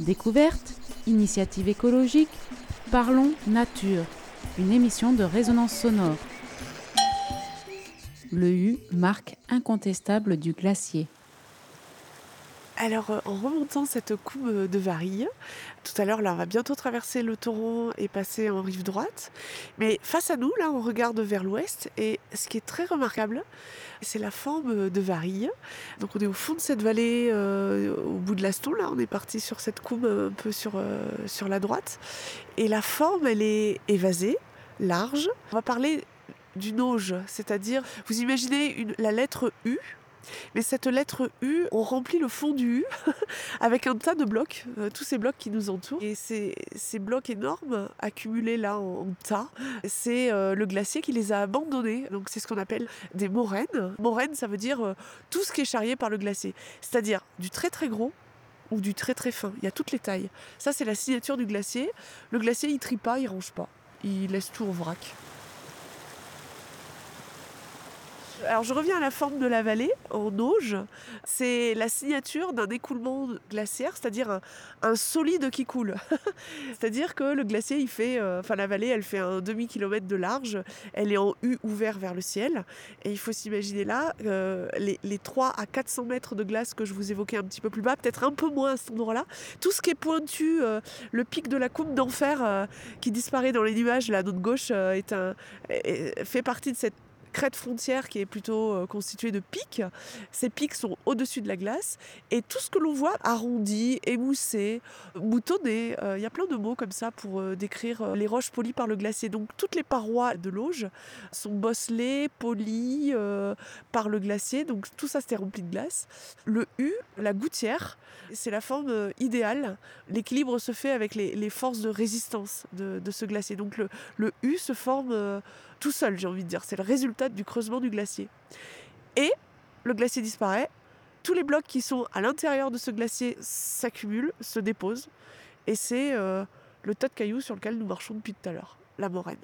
Découverte, initiative écologique, parlons nature, une émission de résonance sonore. Le U, marque incontestable du glacier. Alors, en remontant cette couve de Varilhes, tout à l'heure, là, on va bientôt traverser le torrent et passer en rive droite. Mais face à nous, là, on regarde vers l'ouest. Et ce qui est très remarquable, c'est la forme de Varilhes. Donc, on est au fond de cette vallée, au bout de l'Aston. Là, on est parti sur cette couve un peu sur la droite. Et la forme, elle est évasée, large. On va parler d'une auge, c'est-à-dire, vous imaginez la lettre U. Mais cette lettre U, on remplit le fond du U avec un tas de blocs, tous ces blocs qui nous entourent. Et ces blocs énormes, accumulés là en tas, c'est le glacier qui les a abandonnés. Donc c'est ce qu'on appelle des moraines. Moraine, ça veut dire tout ce qui est charrié par le glacier. C'est-à-dire du très très gros ou du très très fin. Il y a toutes les tailles. Ça, c'est la signature du glacier. Le glacier, il trie pas, il range pas. Il laisse tout au vrac. Alors je reviens à la forme de la vallée, en auge. C'est la signature d'un écoulement glaciaire, c'est-à-dire un solide qui coule. C'est-à-dire que le glacier, la vallée, elle fait un demi-kilomètre de large. Elle est en U ouvert vers le ciel. Et il faut s'imaginer là, les 3 à 400 mètres de glace que je vous évoquais un petit peu plus bas, peut-être un peu moins à cet endroit-là. Tout ce qui est pointu, le pic de la coupe d'enfer qui disparaît dans les nuages, là, à notre gauche, fait partie de cette crête frontière qui est plutôt constituée de pics. Ces pics sont au-dessus de la glace et tout ce que l'on voit arrondi, émoussé, moutonné, il y a plein de mots comme ça pour décrire les roches polies par le glacier. Donc toutes les parois de l'auge sont bosselées, polies par le glacier, donc tout ça c'était rempli de glace. Le U, la gouttière, c'est la forme idéale. L'équilibre se fait avec les forces de résistance de ce glacier. Donc le U se forme tout seul, j'ai envie de dire. C'est le résultat du creusement du glacier. Et le glacier disparaît. Tous les blocs qui sont à l'intérieur de ce glacier s'accumulent, se déposent. Et c'est le tas de cailloux sur lequel nous marchons depuis tout à l'heure, la moraine.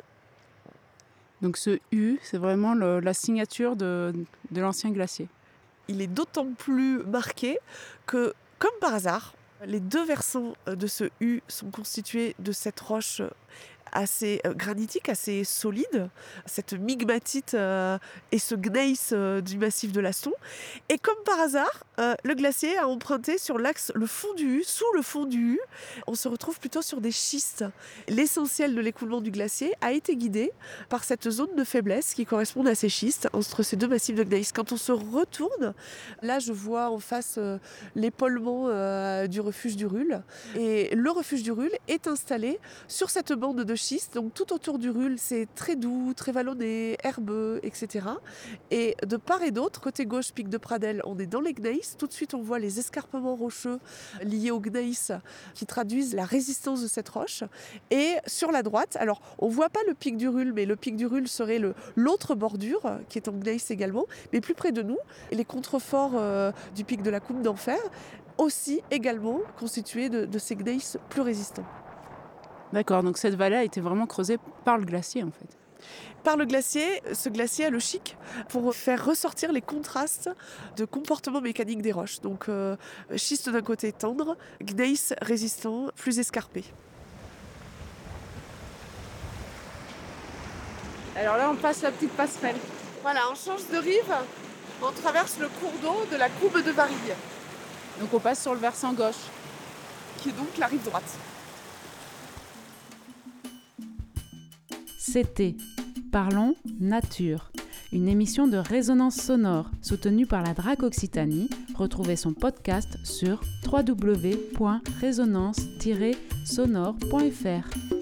Donc ce U, c'est vraiment la signature de l'ancien glacier. Il est d'autant plus marqué que, comme par hasard, les deux versants de ce U sont constitués de cette roche assez granitique, assez solide, cette migmatite et ce gneiss du massif de l'Aston. Et comme par hasard, le glacier a emprunté sur l'axe, le fond du U, sous le fond du U, on se retrouve plutôt sur des schistes. L'essentiel de l'écoulement du glacier a été guidé par cette zone de faiblesse qui correspond à ces schistes, entre ces deux massifs de gneiss. Quand on se retourne, là je vois en face l'épaulement du refuge du Rul. Et le refuge du Rul est installé sur cette bande de schiste, donc tout autour du Rul, c'est très doux, très vallonné, herbeux, etc. Et de part et d'autre, côté gauche, pic de Pradelles, on est dans les gneiss. Tout de suite, on voit les escarpements rocheux liés au gneiss qui traduisent la résistance de cette roche. Et sur la droite, alors on ne voit pas le pic du Rul, mais le pic du Rul serait l'autre bordure, qui est en gneiss également. Mais plus près de nous, les contreforts du pic de la Coupe d'Enfer, aussi également constitués de ces gneiss plus résistants. D'accord, donc cette vallée a été vraiment creusée par le glacier en fait. Par le glacier, ce glacier a le chic pour faire ressortir les contrastes de comportement mécanique des roches. Donc schiste d'un côté tendre, gneiss résistant, plus escarpé. Alors là on passe la petite passerelle. Voilà, on change de rive, on traverse le cours d'eau de la Couve de Varilhes. Donc on passe sur le versant gauche. Qui est donc la rive droite. C'était Parlons Nature, une émission de résonance sonore soutenue par la DRAC Occitanie. Retrouvez son podcast sur www.resonance-sonore.fr.